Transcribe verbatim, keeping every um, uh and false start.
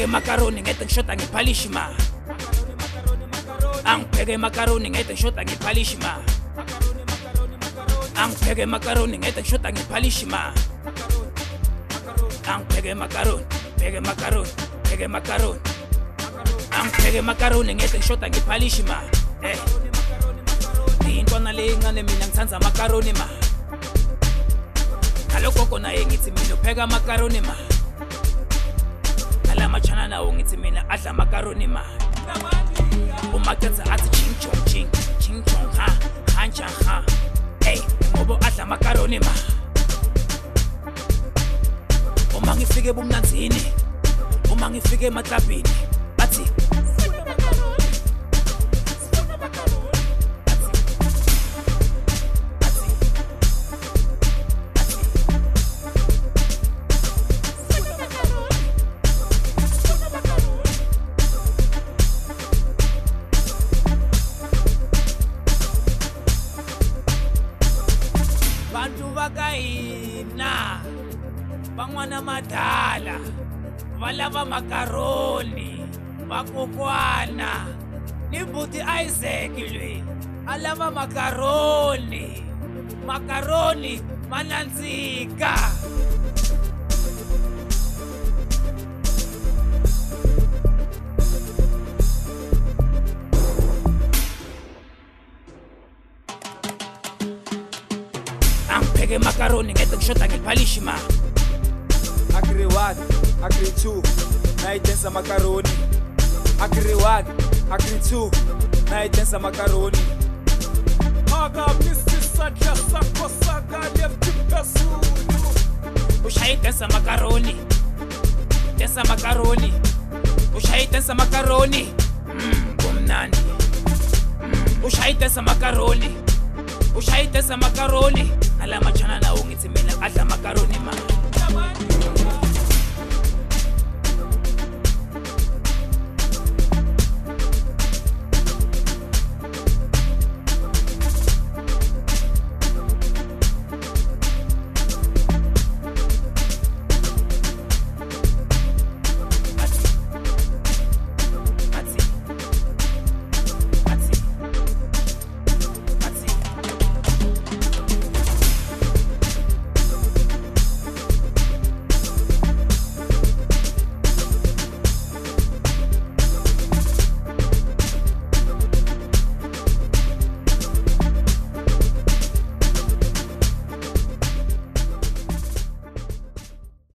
Angipeke macaroni ngete ngishoda ngiphalishi ma. Angipeke macaroni ngete ngishoda ngiphalishi ma. Angipeke macaroni ngete ngishoda ngiphalishi ma. Angipeke macaroni, peke macaroni, peke macaroni. Angipeke macaroni ngete ngishoda ngiphalishi ma. Eh. Intwana lencane mina ngithanda macaroni ma. Nalokho kona ngithi mina upheka macaroni ma. Alama chana nawo ngithi mina adla macaroni ma. Uma kenza athi ching chong ching ching chong ha hanja ha. Hey, ngoba adla macaroni ma. Uma ngifike ebumnanzini, uma ngifike emaklabini, bathi bantu bakaina bangwana madala valava macaroni vakokwana ni buti Isaac lwe alava macaroni macaroni manandzika. Angipeke macaroni ngete ngishoda ngiphalishi ma. Agree one, agree two, naitenza macaroni. Agree one, agree two, naitenza macaroni. Haga misi sadya sako saga lefti pesulu. Ushaitenza macaroni, tenza macaroni. Ushaitenza macaroni, mmm kumnandi. Mm, ushaitenza macaroni, ushaitenza macaroni. Alama chana nawo ngithi mina adla macaroni ma.